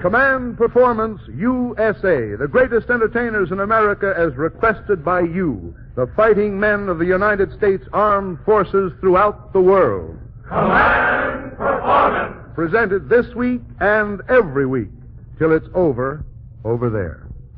Command Performance USA, the greatest entertainers in America as requested by you, the fighting men of the United States Armed Forces throughout the world. Command Performance. Presented this week and every week till it's over there.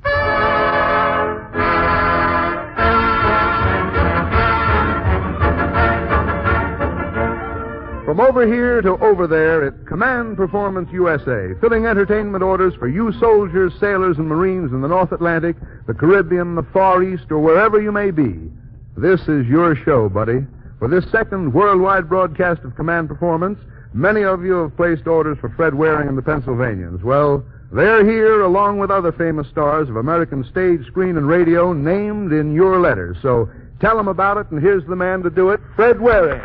From over here to over there, it's Command Performance USA, filling entertainment orders for you soldiers, sailors, and Marines in the North Atlantic, the Caribbean, the Far East, or wherever you may be. This is your show, buddy. For this second worldwide broadcast of Command Performance, many of you have placed orders for Fred Waring and the Pennsylvanians. Well, they're here along with other famous stars of American stage, screen, and radio named in your letters. So tell them about it, and here's the man to do it, Fred Waring.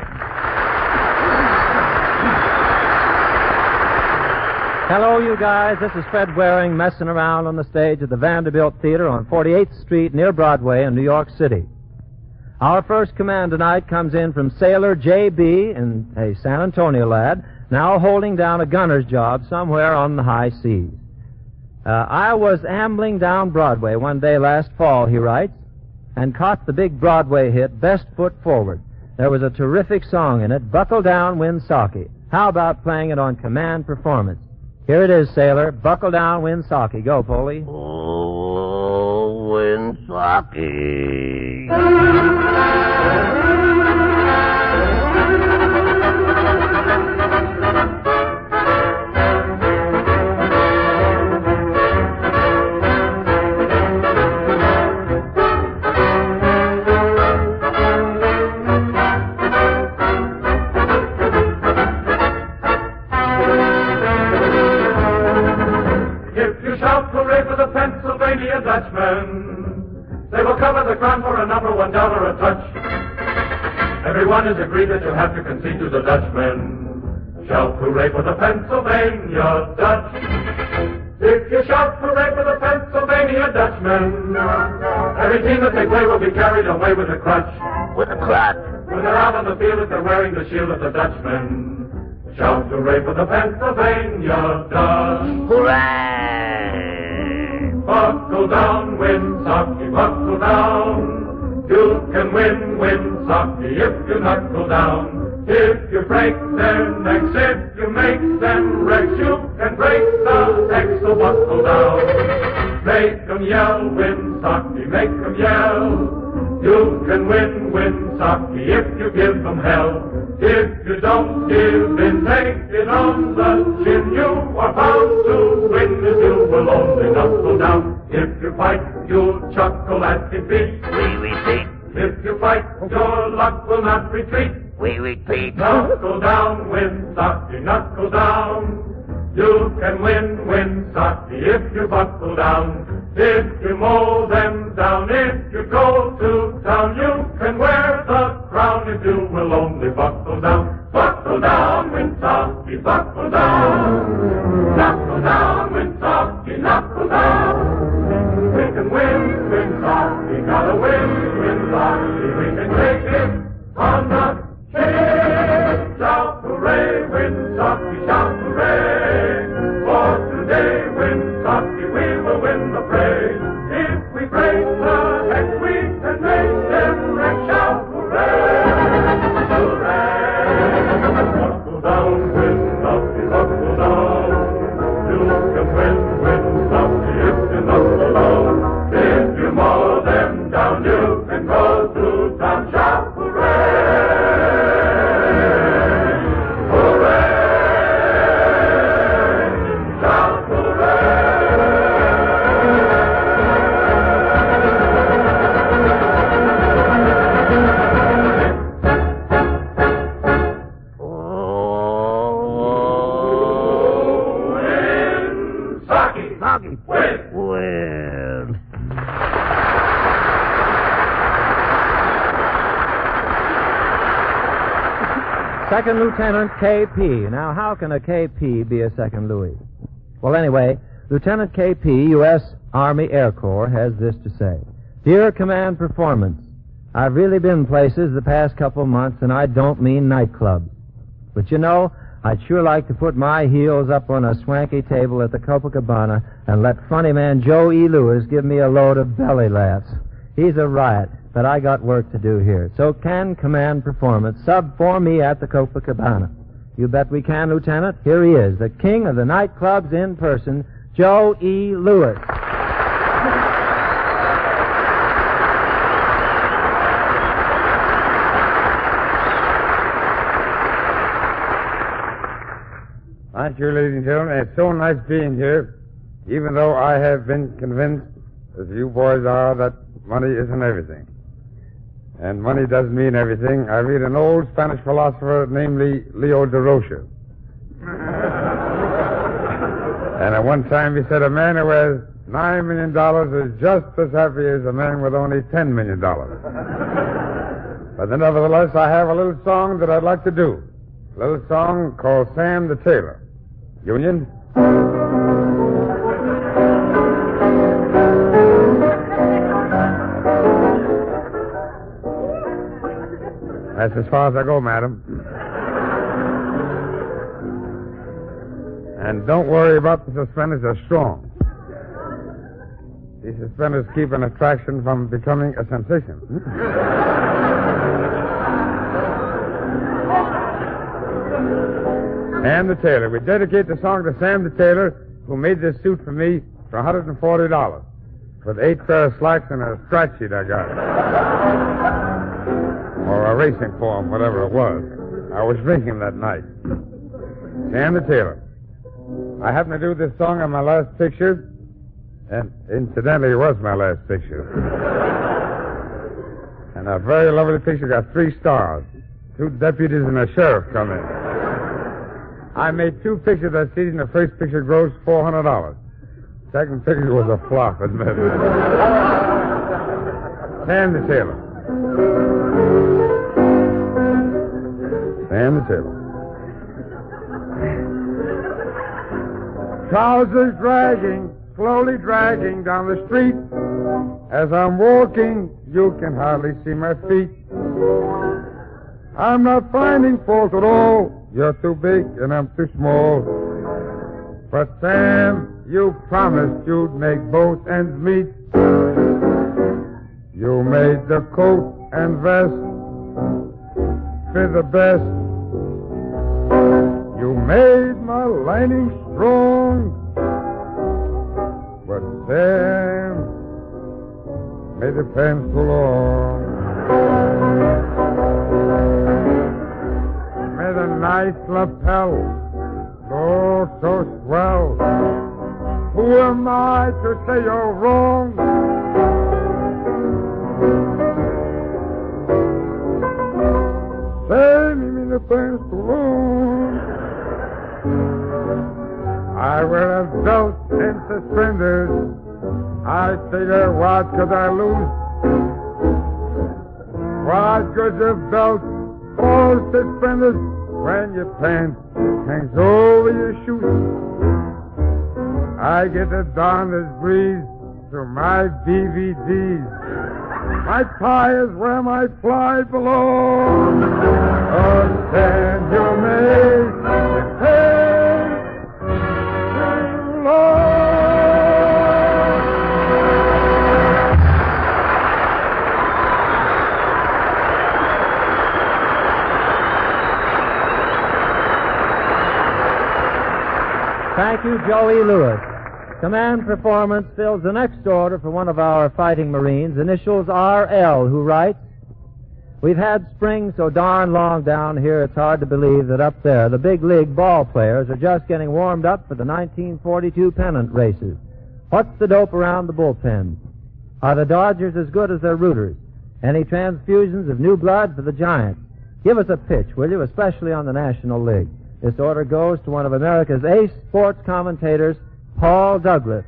Hello, you guys. This is Fred Waring messing around on the stage at the Vanderbilt Theater on 48th Street near Broadway in New York City. Our first command tonight comes in from Sailor J.B., and a San Antonio lad, now holding down a gunner's job somewhere on the high seas. I was ambling down Broadway one day last fall, he writes, and caught the big Broadway hit, Best Foot Forward. There was a terrific song in it, Buckle Down, Winsaki. How about playing it on Command Performance? Here it is, Sailor. Buckle down, Winsaki. Go, Polly. Oh, Winsaki. Dutchmen. They will cover the ground for a number $1 a touch. Everyone has agreed that you'll have to concede to the Dutchmen. Shout hooray for the Pennsylvania Dutch. If you shout hooray for the Pennsylvania Dutchmen, every team that they play will be carried away with a crutch. With a crutch. When they're out on the field, if they're wearing the shield of the Dutchmen. Shout hooray for the Pennsylvania Dutch. Hooray! Buckle down, Winsaki, buckle down. You can win, Winsaki, if you knuckle down. If you break their necks, if you make them wrecks, you can break the necks, so buckle down. Make them yell, Winsaki, make them yell. You can win, Winsaki, if you give them hell. If you don't give in, take it on the chin. You are bound to win if you will only knuckle down. If you fight, you'll chuckle at defeat. We repeat. If you fight, your luck will not retreat. We repeat. Knuckle down, Winsaki, knuckle down. You can win, Winsaki, if you buckle down. If you mow them down, if you go to town, you can wear the crown if you will only buckle down. Buckle down, Winsaki, buckle down. Knuckle down, Winsaki, knuckle down. We can win, Winsaki, gotta win, Winsaki. We can take it on the chin. Shout hooray, Winsaki, shout hooray. For today, Winsaki, we will win the fray. If we break the hex, we can make them wreck. Shout hooray, hooray. Buckle down, Winsaki, buckle down. You can win, Winsaki, if you knuckle down. If you mow them down, you can go to town. Shout hooray, hooray. Shout Second Lieutenant K.P. Now, how can a K.P. be a second Louis? Well, anyway, Lieutenant K.P., U.S. Army Air Corps, has this to say. Dear Command Performance, I've really been places the past couple months, and I don't mean nightclubs. But you know, I'd sure like to put my heels up on a swanky table at the Copacabana and let funny man Joe E. Lewis give me a load of belly laughs. He's a riot, but I got work to do here. So can Command Performance sub for me at the Copacabana? You bet we can, Lieutenant. Here he is, the king of the nightclubs in person, Joe E. Lewis. Thank you, ladies and gentlemen. It's so nice being here, even though I have been convinced, as you boys are, that money isn't everything. And money does mean everything. I read an old Spanish philosopher, namely Leo de Rocha. And at one time he said a man who has $9 million is just as happy as a man with only $10 million. But nevertheless, I have a little song that I'd like to do. A little song called Sam the Tailor. Union? That's as far as I go, madam. And don't worry about the suspenders, they're strong. These suspenders keep an attraction from becoming a sensation. Sam the Tailor. We dedicate the song to Sam the Tailor, who made this suit for me for $140 with 8 pair of slacks and a scratch sheet I got. Or a racing form, whatever it was. I was drinking that night. Sam the Tailor. I happened to do this song on my last picture, and incidentally, it was my last picture. And a very lovely picture, got 3 stars. 2 deputies and a sheriff come in. I made 2 pictures that season. The first picture grossed $400. Second picture was a flop, admittedly. Sam the Tailor. Sam the Tailor. Trousers dragging, slowly dragging down the street. As I'm walking, you can hardly see my feet. I'm not finding fault at all. You're too big and I'm too small. But Sam, you promised you'd make both ends meet. You made the coat and vest fit the best. You made my lining strong. But Sam made the pants too long. Made a nice lapel, oh, so swell. Who am I to say you're wrong? Say me the pants too long. I wear a belt and suspenders. I figure what could I lose? What good's a belt or suspenders when your pants hangs over your shoes? I get the darndest breeze through my DVDs. My tie is where my fly belongs. Oh, can you make it take too long? Thank you, Joey Lewis. Command Performance fills the next order for one of our fighting Marines, initials RL, who writes, "We've had spring so darn long down here, it's hard to believe that up there the big league ball players are just getting warmed up for the 1942 pennant races. What's the dope around the bullpens? Are the Dodgers as good as their rooters? Any transfusions of new blood for the Giants? Give us a pitch, will you, especially on the National League." This order goes to one of America's ace sports commentators, Paul Douglas.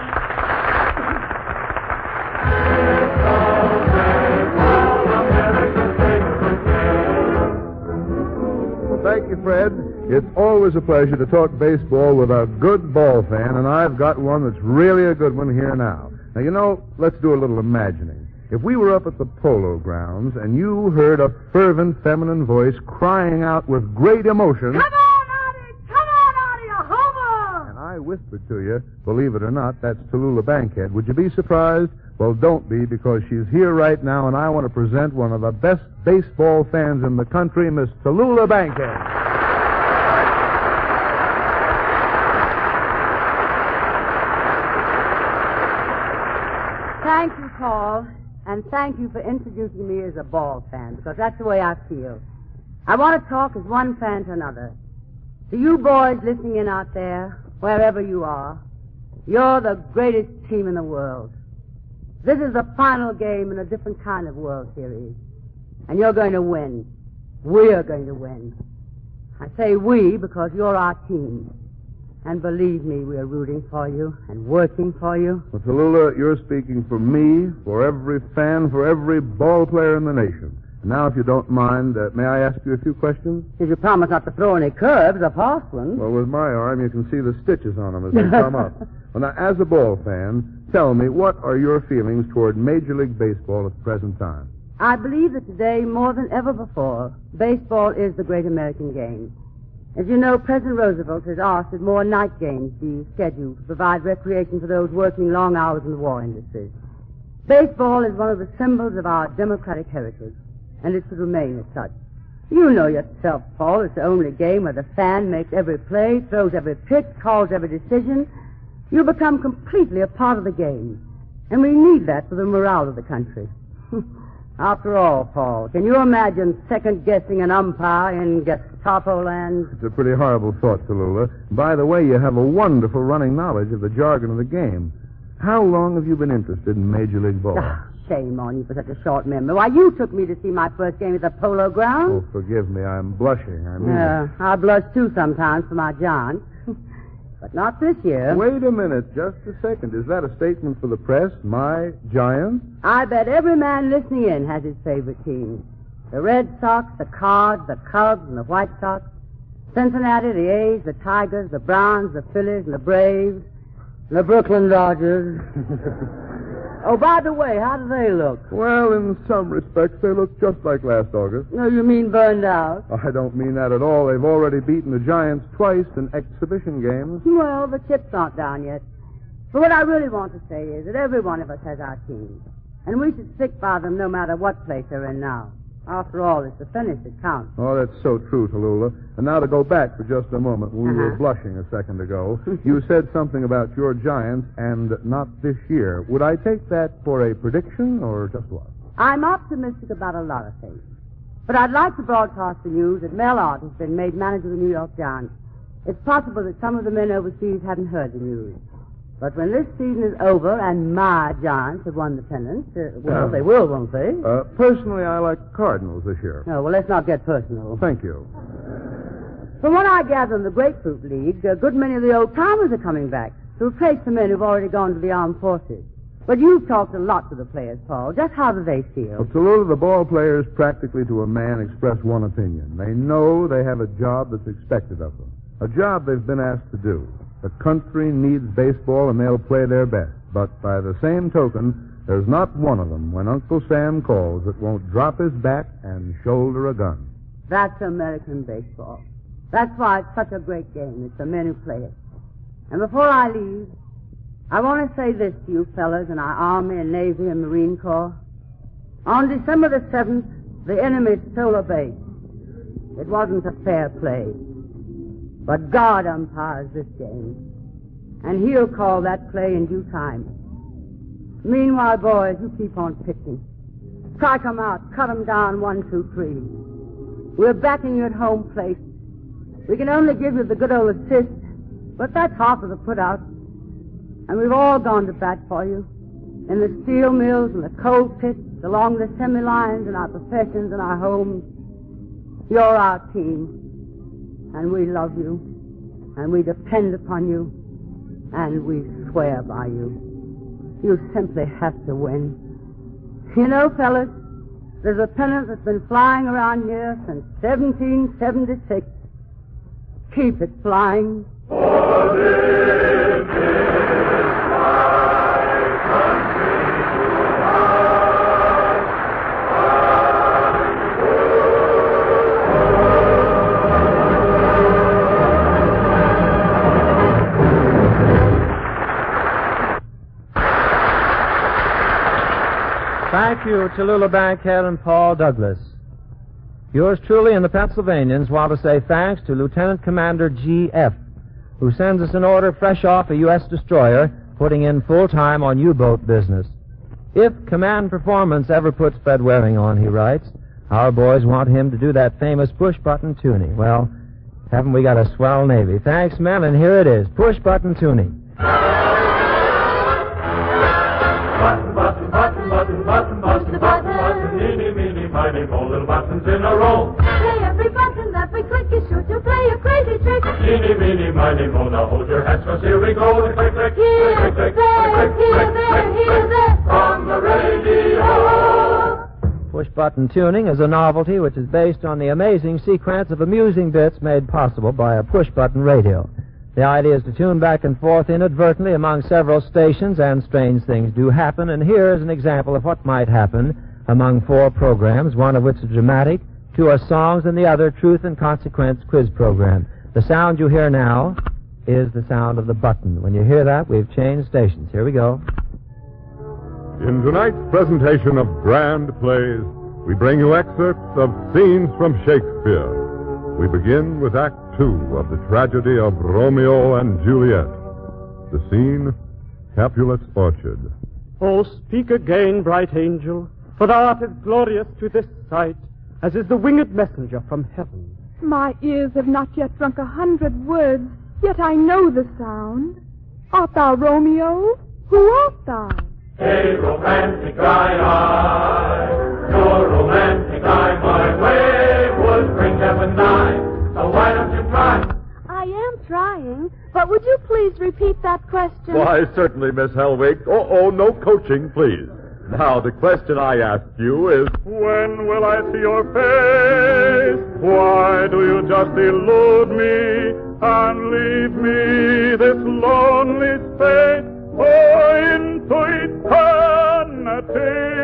Well, thank you, Fred. It's always a pleasure to talk baseball with a good ball fan, and I've got one that's really a good one here now. Now, you know, let's do a little imagining. If we were up at the Polo Grounds and you heard a fervent feminine voice crying out with great emotion... Come on, whispered to you, believe it or not, that's Tallulah Bankhead. Would you be surprised? Well, don't be, because she's here right now, and I want to present one of the best baseball fans in the country, Miss Tallulah Bankhead. Thank you, Paul, and thank you for introducing me as a ball fan, because that's the way I feel. I want to talk as one fan to another. To you boys listening in out there, wherever you are, you're the greatest team in the world. This is the final game in a different kind of World Series, and you're going to win. We're going to win. I say we because you're our team. And believe me, we're rooting for you and working for you. Well, Tallulah, you're speaking for me, for every fan, for every ball player in the nation. And now, if you don't mind, may I ask you a few questions? If you promise not to throw any curves or pass ones. Well, with my arm, you can see the stitches on them as they come up. Well, now, as a ball fan, tell me, what are your feelings toward Major League Baseball at the present time? I believe that today, more than ever before, baseball is the great American game. As you know, President Roosevelt has asked that more night games be scheduled to provide recreation for those working long hours in the war industry. Baseball is one of the symbols of our democratic heritage, and it should remain as such. You know yourself, Paul, it's the only game where the fan makes every play, throws every pitch, calls every decision. You become completely a part of the game, and we need that for the morale of the country. After all, Paul, can you imagine second-guessing an umpire in Gestapo land? It's a pretty horrible thought, Tallulah. By the way, you have a wonderful running knowledge of the jargon of the game. How long have you been interested in Major League Ball? Shame on you for such a short memory. Why, you took me to see my first game at the Polo Grounds. Oh, forgive me. I'm blushing. I mean it. I blush, too, sometimes for my John. But not this year. Wait a minute. Just a second. Is that a statement for the press? My Giants? I bet every man listening in has his favorite team. The Red Sox, the Cards, the Cubs, and the White Sox. Cincinnati, the A's, the Tigers, the Browns, the Phillies, and the Braves. The Brooklyn Dodgers. Oh, by the way, how do they look? Well, in some respects, they look just like last August. No, you mean burned out? I don't mean that at all. They've already beaten the Giants twice in exhibition games. Well, the chips aren't down yet. But what I really want to say is that every one of us has our team. And we should stick by them no matter what place they're in now. After all, it's the finish that counts. Oh, that's so true, Tallulah. And now to go back for just a moment. We were blushing a second ago. You said something about your Giants and not this year. Would I take that for a prediction or just what? I'm optimistic about a lot of things. But I'd like to broadcast the news that Mel Ott has been made manager of the New York Giants. It's possible that some of the men overseas haven't heard the news. But when this season is over and my Giants have won the pennant, well, they will, won't they? Personally, I like Cardinals this year. No, well, let's not get personal. Thank you. From what I gather in the Grapefruit League, a good many of the old-timers are coming back to replace the men who've already gone to the armed forces. But you've talked a lot to the players, Paul. Just how do they feel? Well, Tallulah, the ball players practically to a man express one opinion. They know they have a job that's expected of them, a job they've been asked to do. The country needs baseball, and they'll play their best. But by the same token, there's not one of them, when Uncle Sam calls, that won't drop his bat and shoulder a gun. That's American baseball. That's why it's such a great game. It's the men who play it. And before I leave, I want to say this to you fellas in our Army and Navy and Marine Corps. On December the 7th, the enemy stole a base. It wasn't a fair play. But God umpires this game, and he'll call that play in due time. Meanwhile, boys, you keep on pitching. Strike 'em out, cut 'em down 1, 2, 3. We're backing you at home plate. We can only give you the good old assist, but that's half of the put-out. And we've all gone to bat for you, in the steel mills and the coal pits, along the semi-lines in our professions and our homes. You're our team. And we love you, and we depend upon you, and we swear by you. You simply have to win. You know, fellas, there's a pennant that's been flying around here since 1776. Keep it flying. For this is my country to have. Thank you, Tallulah Bankhead and Paul Douglas. Yours truly and the Pennsylvanians want to say thanks to Lieutenant Commander G.F., who sends us an order fresh off a U.S. destroyer, putting in full time on U-boat business. If Command Performance ever puts Fred Waring on, he writes, our boys want him to do that famous push-button tuning. Well, haven't we got a swell Navy? Thanks, men, and here it is, push-button tuning. Button, button, button, button, button, button, button, button, eeny, meeny, miny, mo, little buttons in a row. Play every button, every click you shoot to play a crazy trick. Eeny, meeny, miny, mo, now hold your hats, 'cause here we go. Click, click, Here, click, click, there, click, here, click, there, click, here, click, there. from the radio. Push-button tuning is a novelty which is based on the amazing sequence of amusing bits made possible by a push-button radio. The idea is to tune back and forth inadvertently among several stations, and strange things do happen, and here is an example of what might happen among 4 programs, one of which is dramatic, 2 are songs, and the other truth and consequence quiz program. The sound you hear now is the sound of the button. When you hear that, we've changed stations. Here we go. In tonight's presentation of grand plays, we bring you excerpts of scenes from Shakespeare. We begin with Act 2 of the tragedy of Romeo and Juliet. The scene, Capulet's orchard. Oh, speak again, bright angel, for thou art as glorious to this sight as is the winged messenger from heaven. My ears have not yet drunk 100 words, yet I know the sound. Art thou Romeo? Who art thou? Hey, romantic guy, your romantic eye, my way would bring heaven nigh. So why don't you try? I am trying, but would you please repeat that question? Why, certainly, Miss Hellwig. Oh, no coaching, please. Now, the question I asked you is, when will I see your face? Why do you just elude me and leave me this lonely space? Oh, into eternity,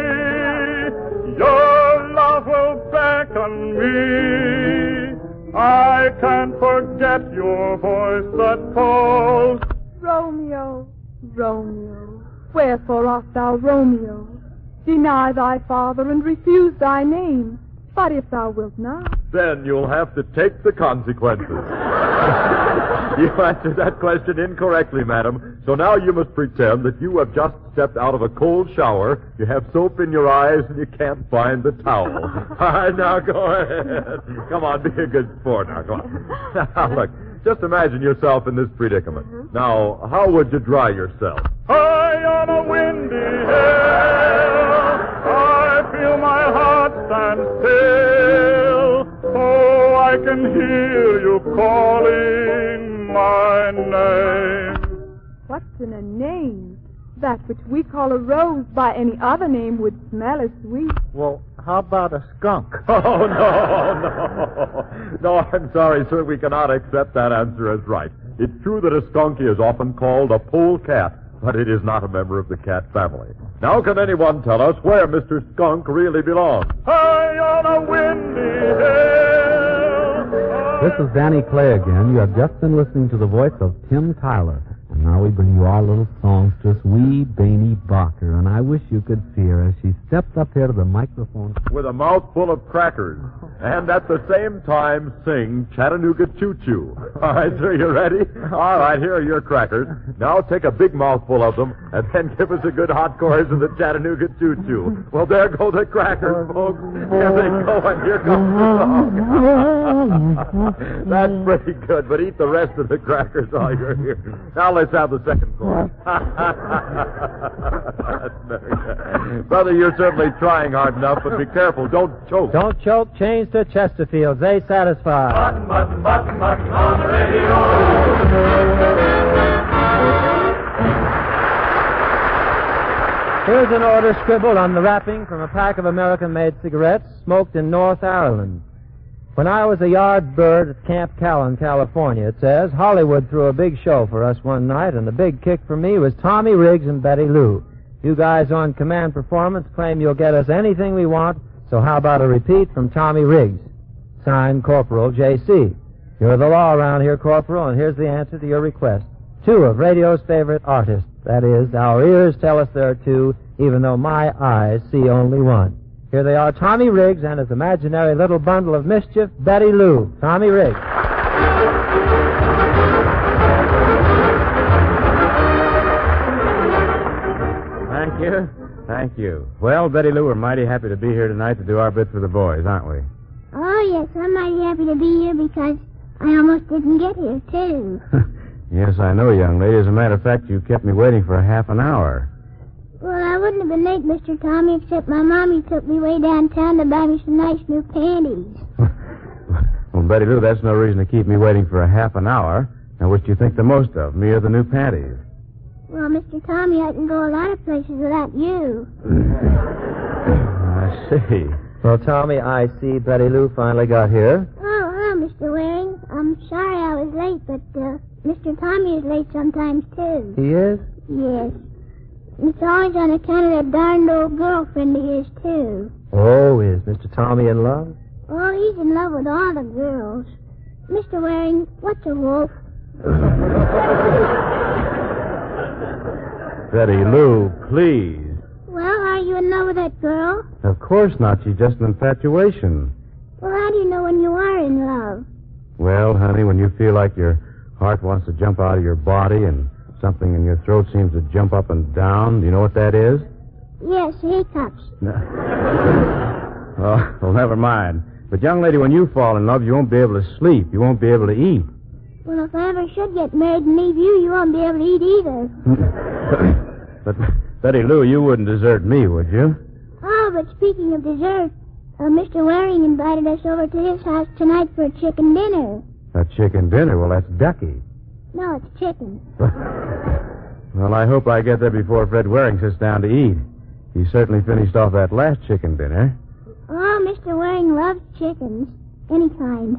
your love will beckon me. I can't forget your voice that calls. Romeo, Romeo, wherefore art thou Romeo? Deny thy father and refuse thy name. But if thou wilt not, Then you'll have to take the consequences. You answered that question incorrectly, madam. So now you must pretend that you have just stepped out of a cold shower, you have soap in your eyes, and you can't find the towel. All right, now go ahead. Come on, be a good sport. Now, come on. Now, look, just imagine yourself in this predicament. Now, how would you dry yourself? High on a windy hill, I feel my heart stand still. Oh, I can hear you calling my name. what's in a name? That which we call a rose by any other name would smell as sweet. Well, how about a skunk? Oh, no. No, I'm sorry, sir. We cannot accept that answer as right. It's true that a skunk is often called a polecat, but it is not a member of the cat family. Now, can anyone tell us where Mr. Skunk really belongs? High on a windy hill. This is Danny Clay again. You have just been listening to the voice of Tim Tyler. And now we bring you our little songstress, wee Bainey Barker. And I wish you could see her as she steps up here to the microphone. With a mouthful of crackers. And at the same time sing Chattanooga Choo Choo. All right, sir, you ready? All right, here are your crackers. Now take a big mouthful of them and then give us a good hot chorus of the Chattanooga Choo Choo. Well, there go the crackers, folks. Here they go, and here comes the song. That's pretty good, but eat the rest of the crackers while you're here. Now let's have the second chorus. That's very good. Brother, you're certainly trying hard enough, but be careful. Don't choke. Don't choke. Change to Chesterfield. They satisfy. Button, button, button, button on the radio. Here's an order scribbled on the wrapping from a pack of American-made cigarettes smoked in North Ireland. When I was a yard bird at Camp Callan, California, it says, Hollywood threw a big show for us one night, and the big kick for me was Tommy Riggs and Betty Lou. You guys on Command Performance claim you'll get us anything we want, so how about a repeat from Tommy Riggs? Signed, Corporal J.C. You're the law around here, Corporal, and here's the answer to your request. 2 of radio's favorite artists. That is, our ears tell us there are 2, even though my eyes see only one. Here they are, Tommy Riggs and his imaginary little bundle of mischief, Betty Lou. Tommy Riggs. Thank you. Thank you. Well, Betty Lou, we're mighty happy to be here tonight to do our bit for the boys, aren't we? Oh, yes, I'm mighty happy to be here because I almost didn't get here, too. Yes, I know, young lady. As a matter of fact, you kept me waiting for a half an hour. Well, I wouldn't have been late, Mr. Tommy, except my mommy took me way downtown to buy me some nice new panties. Well, Betty Lou, that's no reason to keep me waiting for a half an hour. Now, which do you think the most of, me or the new panties? Well, Mr. Tommy, I can go a lot of places without you. I see. Well, Tommy, I see Betty Lou finally got here. Oh, hello, Mr. Waring. I'm sorry I was late, but Mr. Tommy is late sometimes, too. He is? Yes. It's always on account of that darned old girlfriend of his, too. Oh, is Mr. Tommy in love? Oh, he's in love with all the girls. Mr. Waring, what's a wolf? Betty Lou, please. Well, are you in love with that girl? Of course not. She's just an infatuation. Well, how do you know when you are in love? Well, honey, when you feel like your heart wants to jump out of your body and something in your throat seems to jump up and down, do you know what that is? Yes, hiccups. Oh, well, never mind. But, young lady, when you fall in love, you won't be able to sleep. You won't be able to eat. Well, if I ever should get married and leave you, you won't be able to eat either. But, Betty Lou, you wouldn't desert me, would you? Oh, but speaking of dessert, Mr. Waring invited us over to his house tonight for a chicken dinner. A chicken dinner? Well, that's ducky. No, it's chicken. Well, I hope I get there before Fred Waring sits down to eat. He certainly finished off that last chicken dinner. Oh, Mr. Waring loves chickens. Any kind.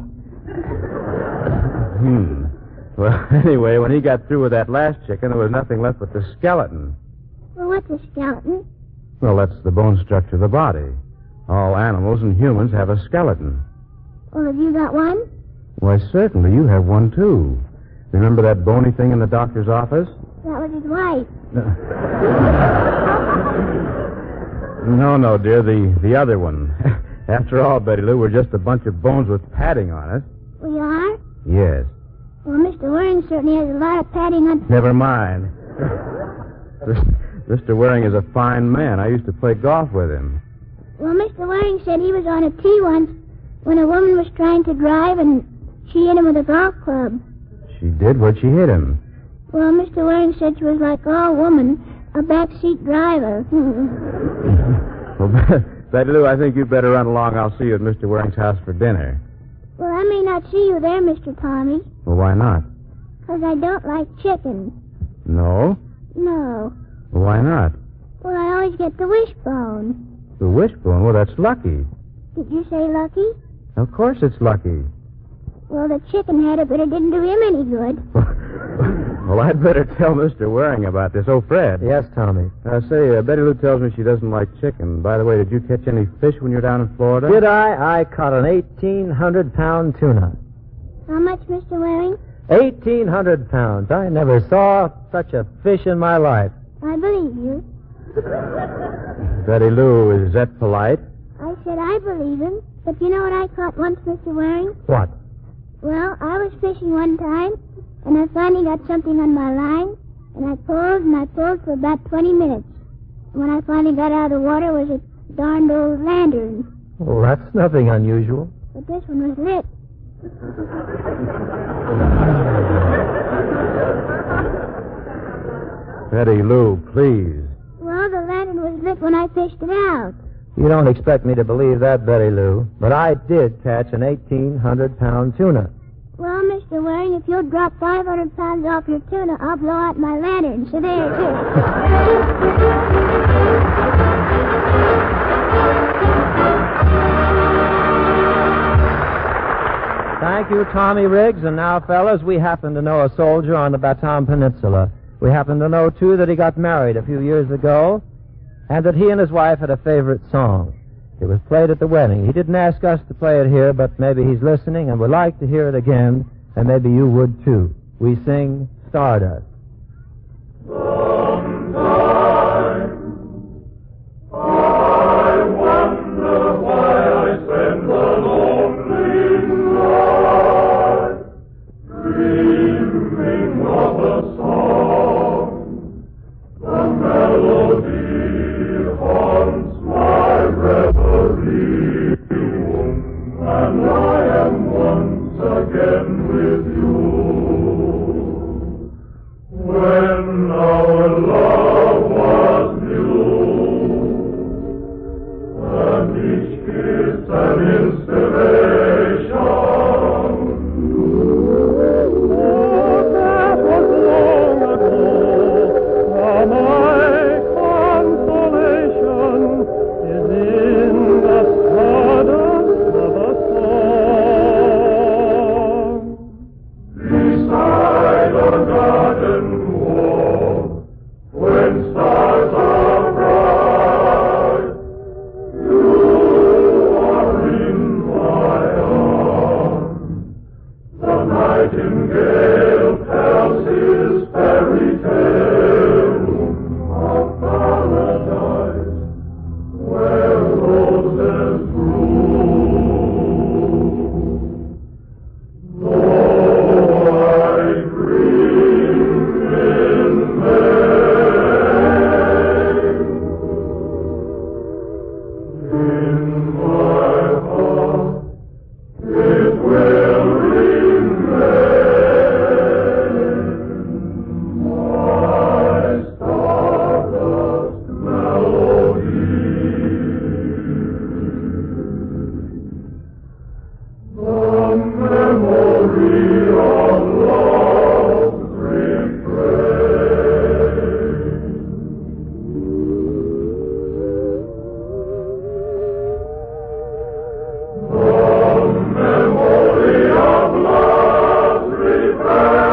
Well, anyway, when he got through with that last chicken, there was nothing left but the skeleton. Well, what's a skeleton? Well, that's the bone structure of the body. All animals and humans have a skeleton. Well, have you got one? Why, certainly, you have one, too. Remember that bony thing in the doctor's office? That was his wife. No, dear, the other one. After all, Betty Lou, we're just a bunch of bones with padding on it. We are? Yes. Well, Mr. Waring certainly has a lot of padding on... Never mind. Mr. Waring is a fine man. I used to play golf with him. Well, Mr. Waring said he was on a tee once when a woman was trying to drive and she hit him with a golf club. She did? What'd she hit him? Well, Mr. Waring said she was like all woman, a backseat driver. Well, Betty Lou, I think you'd better run along. I'll see you at Mr. Waring's house for dinner. Well, I may not see you there, Mr. Tommy. Well, why not? Because I don't like chicken. No? No. Well, why not? Well, I always get the wishbone. The wishbone? Well, that's lucky. Did you say lucky? Of course it's lucky. Well, the chicken had it, but it didn't do him any good. Well, I'd better tell Mr. Waring about this. Oh, Fred. Yes, Tommy. Say, Betty Lou tells me she doesn't like chicken. By the way, did you catch any fish when you were down in Florida? Did I? I caught an 1,800-pound tuna. How much, Mr. Waring? 1,800 pounds. I never saw such a fish in my life. I believe you. Betty Lou, is that polite? I said I believe him. But you know what I caught once, Mr. Waring? What? Well, I was fishing one time, and I finally got something on my line, and I pulled for about 20 minutes. And when I finally got out of the water, it was a darned old lantern. Well, that's nothing unusual. But this one was lit. Betty Lou, please. Well, the lantern was lit when I fished it out. You don't expect me to believe that, Betty Lou, but I did catch an 1,800-pound tuna. Well, Mr. Waring, if you'll drop 500 pounds off your tuna, I'll blow out my lantern. So there it is. Thank you, Tommy Riggs. And now, fellas, we happen to know a soldier on the Bataan Peninsula. We happen to know, too, that he got married a few years ago, and that he and his wife had a favorite song. It was played at the wedding. He didn't ask us to play it here, but maybe he's listening and would like to hear it again, and maybe you would, too. We sing Stardust. Sometime I am once again with you. When our love was new, and each kiss an inspiration. Oh, that was long ago. Now my consolation is in the sawdust of a song. Beside a garden wall, when stars are bright, you are in my arms. The nightingale tells his fairy tale of paradise, where roses bloom. Though I dream in vain, in my heart it will remain. My stardust melody. The memory of love's refrain. The memory of love's refrain.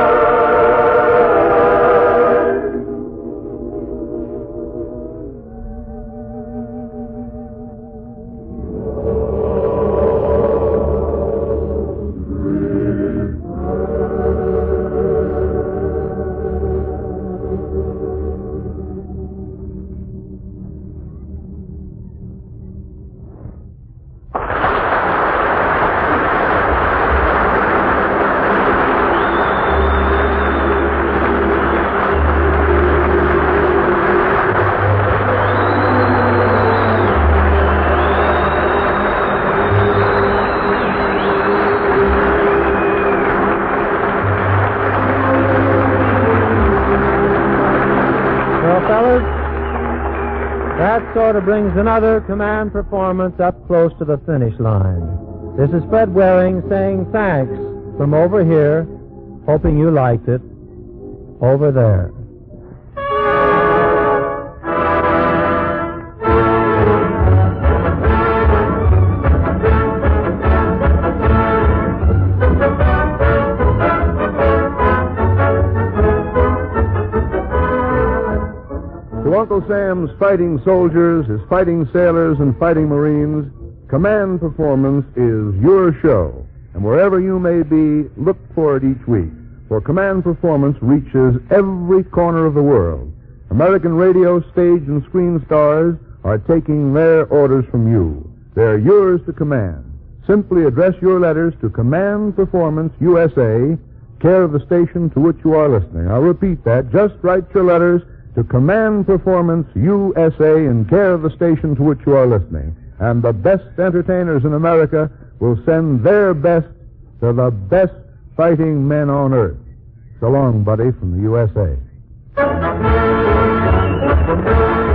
Well, fellas, that sort of brings another command performance up close to the finish line. This is Fred Waring saying thanks from over here, hoping you liked it, over there. To Uncle Sam's fighting soldiers, his fighting sailors, and fighting Marines, Command Performance is your show. And wherever you may be, look for it each week. For Command Performance reaches every corner of the world. American radio, stage, and screen stars are taking their orders from you. They're yours to command. Simply address your letters to Command Performance, USA, care of the station to which you are listening. I'll repeat that. Just write your letters to Command Performance, USA, in care of the station to which you are listening. And the best entertainers in America will send their best to the best fighting men on earth. So long, buddy, from the USA.